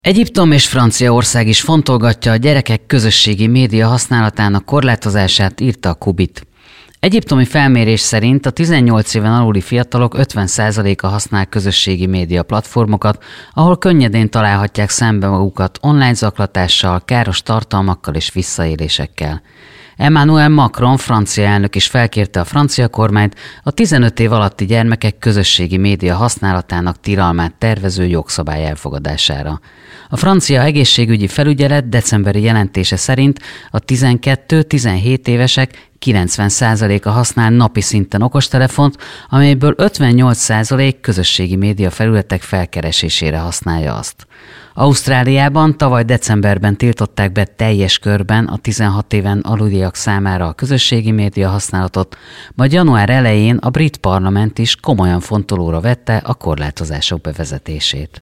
Egyiptom és Franciaország is fontolgatja a gyerekek közösségi média használatának korlátozását, írta a Kubit. Egyiptomi felmérés szerint a 18 éven aluli fiatalok 50%-a használ közösségi média platformokat, ahol könnyedén találhatják szembe magukat online zaklatással, káros tartalmakkal és visszaélésekkel. Emmanuel Macron francia elnök is felkérte a francia kormányt a 15 év alatti gyermekek közösségi média használatának tilalmát tervező jogszabály elfogadására. A francia egészségügyi felügyelet decemberi jelentése szerint a 12-17 évesek 90%-a használ napi szinten okostelefont, amelyből 58% közösségi média felületek felkeresésére használja azt. Ausztráliában tavaly decemberben tiltották be teljes körben a 16 éven aluliak számára a közösségi média használatot, majd január elején a brit parlament is komolyan fontolóra vette a korlátozások bevezetését.